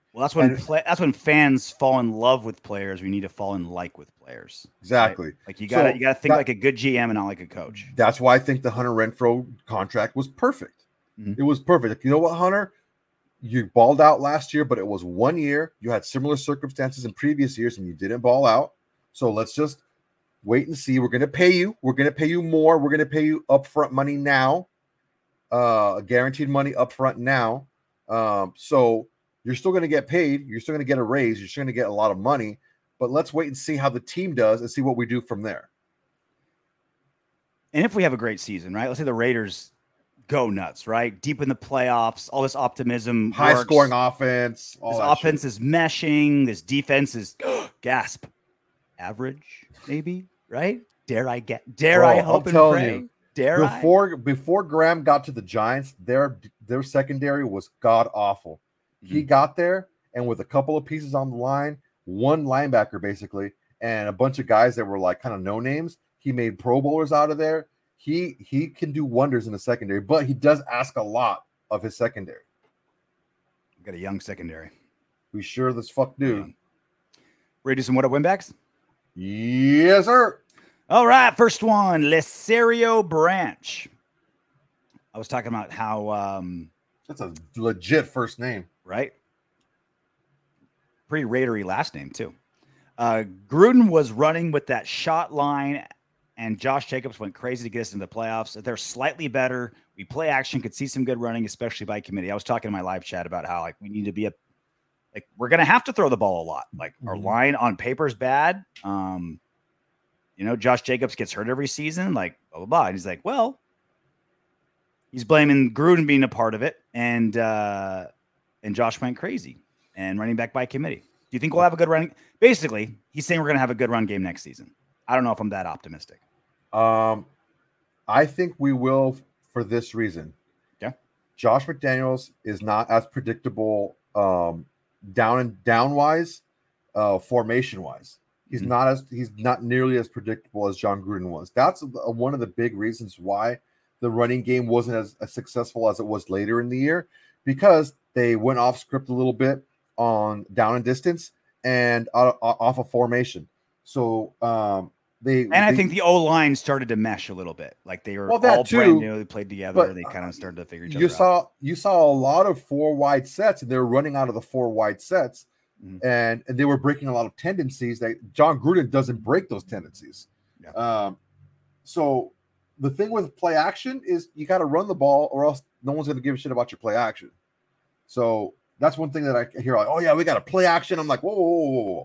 Well, that's when fans fall in love with players. We need to fall in like with players. Exactly. Right? Like you gotta think like a good GM and not like a coach. That's why I think the Hunter Renfroe contract was perfect. Mm-hmm. It was perfect. Like, you know what, Hunter? You balled out last year, but it was 1 year. You had similar circumstances in previous years, and you didn't ball out. So let's just wait and see. We're going to pay you. We're going to pay you more. We're going to pay you upfront money now, guaranteed money upfront now. So you're still going to get paid. You're still going to get a raise. You're still going to get a lot of money. But let's wait and see how the team does and see what we do from there. And if we have a great season, right? Let's say the Raiders go nuts, right? Deep in the playoffs, all this optimism, high scoring offense. This offense is meshing. This defense is gasp average, maybe, right? Dare I hope and pray? Before Graham got to the Giants, their secondary was god awful. Mm-hmm. He got there, and with a couple of pieces on the line, one linebacker basically, and a bunch of guys that were like kind of no names, he made Pro Bowlers out of there. He can do wonders in the secondary, but he does ask a lot of his secondary. We've got a young secondary. We sure as fuck do. Ready to do some what up win backs? Yes, sir. All right, first one, Lesario Branch. I was talking about how that's a legit first name, right? Pretty Raidery last name too. Gruden was running with that shot line, and Josh Jacobs went crazy to get us into the playoffs. If they're slightly better, we play action, could see some good running, especially by committee. I was talking in my live chat about how we need to be we're going to have to throw the ball a lot. Our line on paper is bad. Josh Jacobs gets hurt every season, blah, blah, blah. And he's like, well, he's blaming Gruden being a part of it. And Josh went crazy and running back by committee. Do you think we'll have a good running? Basically, he's saying we're going to have a good run game next season. I don't know if I'm that optimistic. I think we will for this reason. Yeah. Josh McDaniels is not as predictable down wise, formation wise. He's not nearly as predictable as John Gruden was. That's one of the big reasons why the running game wasn't as successful as it was later in the year, because they went off script a little bit on down and distance and off of formation. So I think the O-line started to mesh a little bit. They were all brand new. They played together. They kind of started to figure each other out. You saw a lot of 4 wide sets, and they were running out of the 4 wide sets, and they were breaking a lot of tendencies that John Gruden doesn't break those tendencies. Yeah. So the thing with play action is you got to run the ball, or else no one's going to give a shit about your play action. So that's one thing that I hear, oh yeah, we got to play action. I'm like, whoa.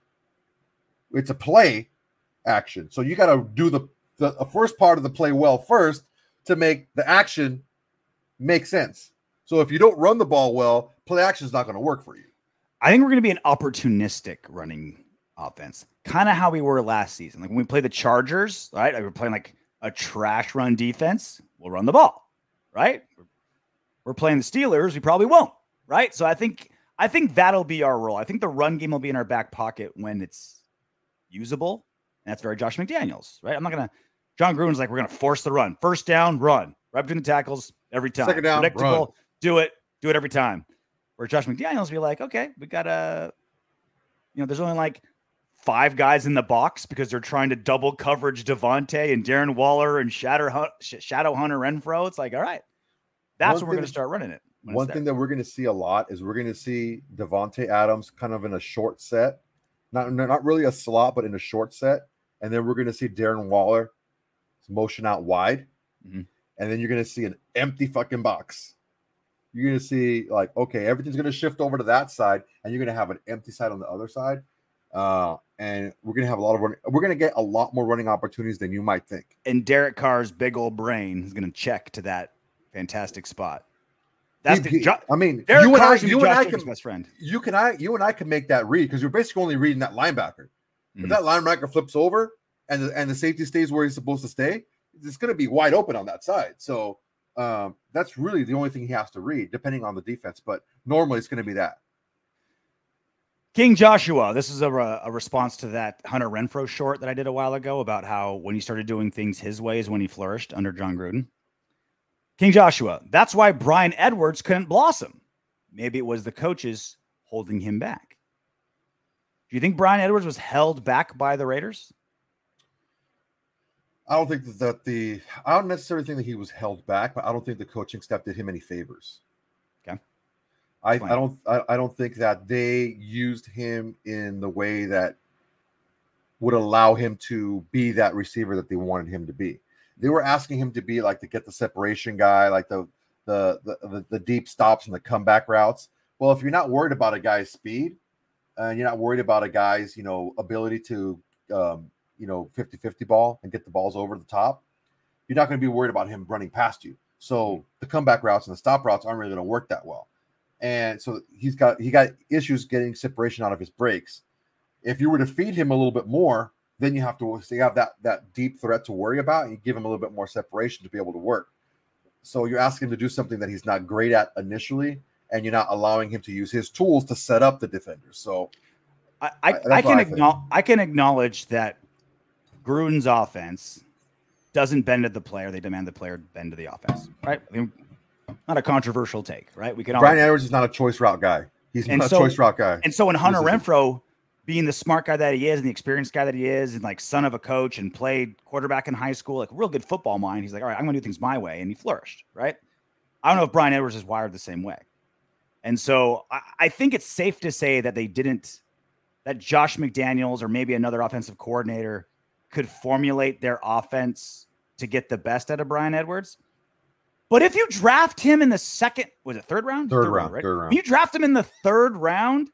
It's a play action. So you got to do the first part of the play well first to make the action make sense. So if you don't run the ball well, play action is not going to work for you. I think we're going to be an opportunistic running offense, kind of how we were last season. When we play the Chargers, right? We're playing a trash run defense. We'll run the ball, right? We're playing the Steelers. We probably won't, right? So I think that'll be our role. I think the run game will be in our back pocket when it's usable. And that's very Josh McDaniels, right? John Gruden's we're going to force the run. First down, run. Right between the tackles every time. Second down, predictable, run. Do it every time. Where Josh McDaniels be okay, we got to, there's only 5 guys in the box because they're trying to double coverage Devontae and Darren Waller and Shadow Hunter Renfroe. It's all right. That's when we're going to start running it. One thing that we're going to see a lot is we're going to see Devontae Adams kind of in a short set. Not really a slot, but in a short set. And then we're going to see Darren Waller motion out wide. Mm-hmm. And then you're going to see an empty fucking box. You're going to see okay, everything's going to shift over to that side, and you're going to have an empty side on the other side. And we're going to have a lot of running. We're going to get a lot more running opportunities than you might think. And Derek Carr's big old brain is going to check to that fantastic spot. That's you and I can best friend. You and I can make that read because you're basically only reading that linebacker. Mm-hmm. If that linebacker flips over and the safety stays where he's supposed to stay, it's going to be wide open on that side. So that's really the only thing he has to read, depending on the defense. But normally it's going to be that. King Joshua, this is a response to that Hunter Renfroe short that I did a while ago about how when he started doing things his way is when he flourished under John Gruden. King Joshua, that's why Brian Edwards couldn't blossom. Maybe it was the coaches holding him back? Do you think Bryan Edwards was held back by the Raiders? I don't think that I don't necessarily think that he was held back, but I don't think the coaching staff did him any favors. Okay. I don't think that they used him in the way that would allow him to be that receiver that they wanted him to be. They were asking him to be like to get the separation guy, like the deep stops and the comeback routes. Well, if you're not worried about a guy's speed and you're not worried about a guy's, ability to 50-50 ball and get the balls over the top, you're not going to be worried about him running past you. So the comeback routes and the stop routes aren't really going to work that well. And so he got issues getting separation out of his breaks. If you were to feed him a little bit more, then you have that deep threat to worry about, and you give him a little bit more separation to be able to work. So you're asking him to do something that he's not great at initially, and you're not allowing him to use his tools to set up the defenders. So I can acknowledge that Gruden's offense doesn't bend to the player; they demand the player bend to the offense. Right? I mean, not a controversial take, right? Bryan Edwards is not a choice route guy. He's not a choice route guy. And so when Hunter Renfrow, being the smart guy that he is and the experienced guy that he is, and like son of a coach and played quarterback in high school, like real good football mind, he's like, all right, I'm going to do things my way. And he flourished, right? I don't know if Bryan Edwards is wired the same way. And so I think it's safe to say that that Josh McDaniels or maybe another offensive coordinator could formulate their offense to get the best out of Bryan Edwards. But if you draft him in the third round? Third round, right? third round. When you draft him in the third round,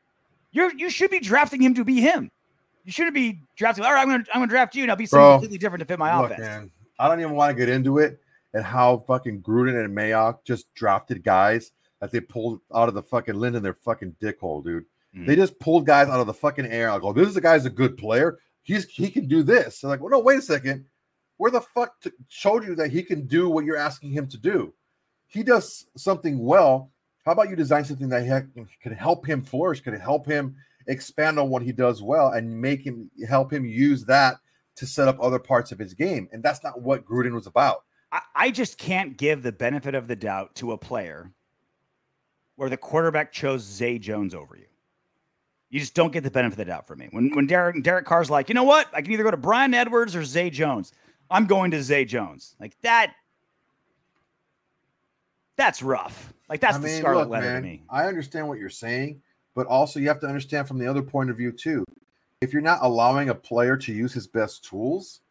you should be drafting him to be him. You shouldn't be drafting. All right, I'm gonna draft you. Now be something completely different to fit my offense. Man, I don't even want to get into it and how fucking Gruden and Mayock just drafted guys that they pulled out of the fucking lint in their fucking dick hole, dude. Mm-hmm. They just pulled guys out of the fucking air. I go, this guy's a good player. He can do this. They're like, well, no, wait a second. Where the fuck showed you that he can do what you're asking him to do? He does something well. How about you design something that can help him flourish, can help him expand on what he does well, and help him use that to set up other parts of his game? And that's not what Gruden was about. I just can't give the benefit of the doubt to a player where the quarterback chose Zay Jones over you. You just don't get the benefit of the doubt from me. When Derek Carr's like, you know what? I can either go to Bryan Edwards or Zay Jones. I'm going to Zay Jones. Like that. That's rough. Like that's the scarlet letter to me. I understand what you're saying, but also you have to understand from the other point of view too. If you're not allowing a player to use his best tools,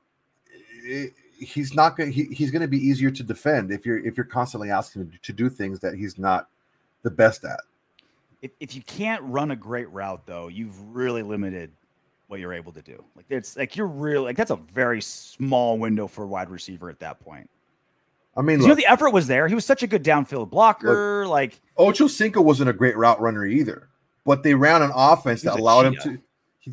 he's going to be easier to defend if you're constantly asking him to do things that he's not the best at. If you can't run a great route, though, you've really limited what you're able to do. Like it's like you're really like that's a very small window for a wide receiver at that point. I mean, the effort was there. He was such a good downfield blocker. Like Ocho Cinco wasn't a great route runner either, but they ran an offense that allowed him to.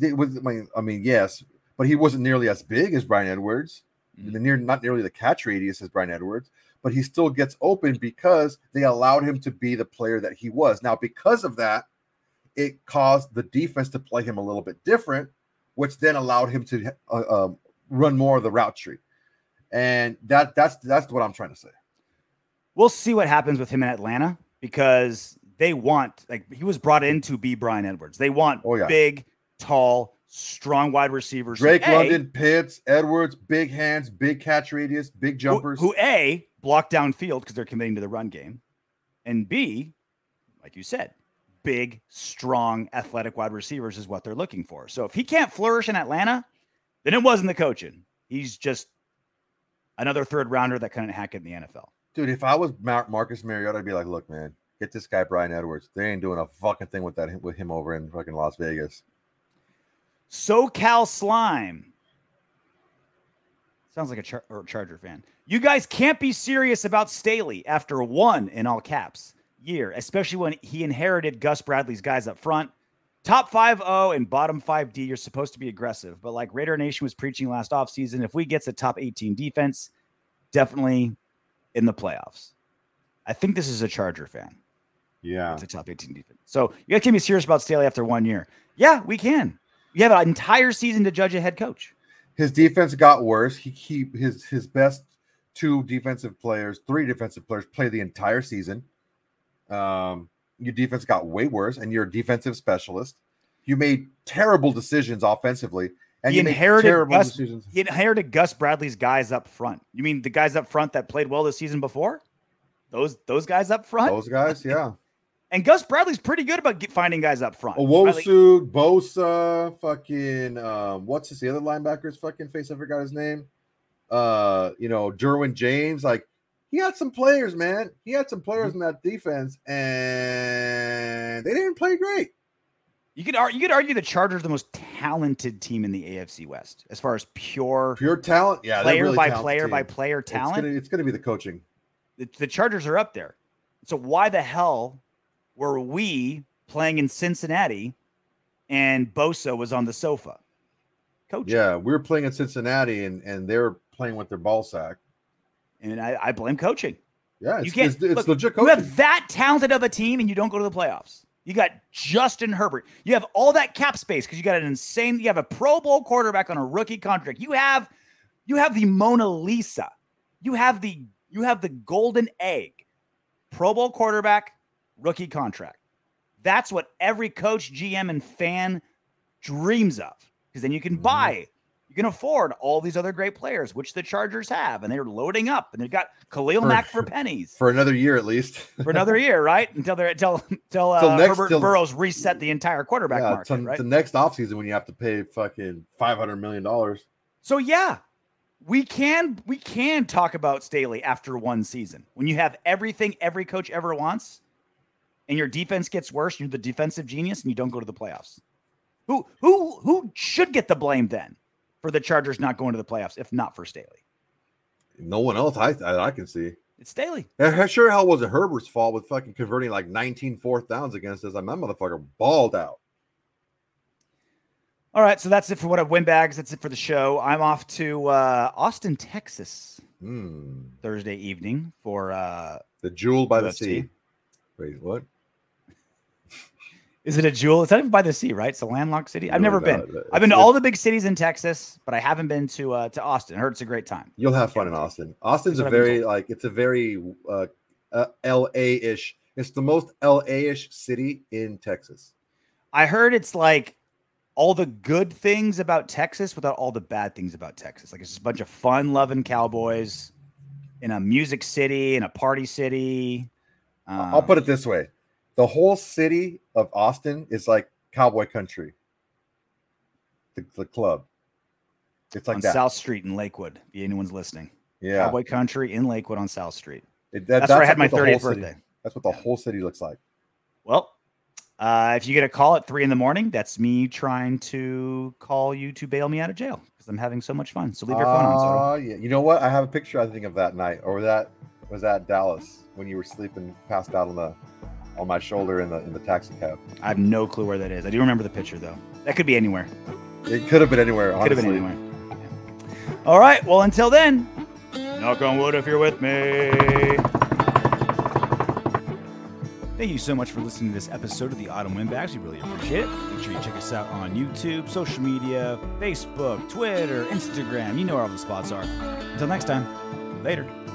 Yes, but he wasn't nearly as big as Bryan Edwards. Not nearly the catch radius as Bryan Edwards, but he still gets open because they allowed him to be the player that he was. Now, because of that, it caused the defense to play him a little bit different, which then allowed him to run more of the route tree. And that's what I'm trying to say. We'll see what happens with him in Atlanta because they want, like, he was brought in to be Bryan Edwards. They want big, tall, strong wide receivers. Drake London, Pitts, Edwards, big hands, big catch radius, big jumpers. Who A, block downfield because they're committing to the run game. And B, like you said, big, strong, athletic wide receivers is what they're looking for. So if he can't flourish in Atlanta, then it wasn't the coaching. He's just another third rounder that couldn't hack it in the NFL. Dude, if I was Marcus Mariota, I'd be like, look, man, get this guy Bryan Edwards. They ain't doing a fucking thing with him over in fucking Las Vegas. SoCal Slime. Sounds like a Charger fan. You guys can't be serious about Staley after one, in all caps, year, especially when he inherited Gus Bradley's guys up front. Top 5-0 and bottom 5D, you're supposed to be aggressive. But like Raider Nation was preaching last offseason, if we get the top 18 defense, definitely in the playoffs. I think this is a Charger fan. Yeah. It's a top 18 defense. So you guys can be serious about Staley after 1 year. Yeah, we can. You have an entire season to judge a head coach. His defense got worse. His best three defensive players play the entire season. your defense got way worse, and you're a defensive specialist. You made terrible decisions offensively, and he inherited Gus Bradley's guys up front. You mean the guys up front that played well this season before? Those guys up front? Those guys, yeah. And Gus Bradley's pretty good about finding guys up front. Owosu, Bosa, fucking what's the other linebacker's fucking face? I forgot his name. Derwin James. Like, he had some players, man. He had some players in that defense, and they didn't play great. You could argue the Chargers are the most talented team in the AFC West as far as pure talent. Yeah, player really by player talent. It's gonna be the coaching. The Chargers are up there. So why the hell were we playing in Cincinnati and Bosa was on the sofa coaching? Yeah, we were playing in Cincinnati and they're playing with their ball sack. And I blame coaching. Yeah, it's legit coaching. You have that talented of a team and you don't go to the playoffs. You got Justin Herbert. You have all that cap space because you have a Pro Bowl quarterback on a rookie contract. You have the Mona Lisa. You have the golden egg. Pro Bowl quarterback, rookie contract. That's what every coach, GM, and fan dreams of. Because then you can you can afford all these other great players, which the Chargers have, and they're loading up, and they've got Khalil Mack for pennies for another year at least. For another year, right? Until Herbert Burrows reset the entire quarterback market, right? The next offseason when you have to pay fucking $500 million. So yeah, we can talk about Staley after one season when you have everything every coach ever wants, and your defense gets worse. You're the defensive genius, and you don't go to the playoffs. Who should get the blame then for the Chargers not going to the playoffs, if not for Staley? No one else I can see. It's Staley. Sure hell wasn't Herbert's fault with fucking converting like 19 fourth downs against us. That motherfucker balled out. All right, so that's it for what Windbags. That's it for the show. I'm off to Austin, Texas, Thursday evening for the Jewel by UFC. the Sea. Wait, what? Is it a jewel? It's not even by the sea, right? It's a landlocked city. I've never been. I've been to all the big cities in Texas, but I haven't been to Austin. I heard it's a great time. You'll have fun in Austin. Austin's a very LA-ish. It's the most LA-ish city in Texas. I heard it's like all the good things about Texas without all the bad things about Texas. Like, it's just a bunch of fun-loving cowboys in a music city, in a party city. I'll put it this way. The whole city of Austin is like cowboy country. The club. It's like on that. South Street in Lakewood, if anyone's listening. Yeah. Cowboy country in Lakewood on South Street. That's where I had my 30th birthday. That's what the whole city looks like. Well, if you get a call at 3 a.m, that's me trying to call you to bail me out of jail because I'm having so much fun. So leave your phone on. Yeah. You know what? I have a picture, I think, of that night. Or that was that Dallas when you were sleeping, passed out on my shoulder in the taxi cab. I have no clue where that is. I do remember the picture, though. That could be anywhere. It could have been anywhere, honestly. Could have been anywhere. Yeah. All right. Well, until then, knock on wood if you're with me. Thank you so much for listening to this episode of the Autumn Windbags. We really appreciate it. Make sure you check us out on YouTube, social media, Facebook, Twitter, Instagram. You know where all the spots are. Until next time, later.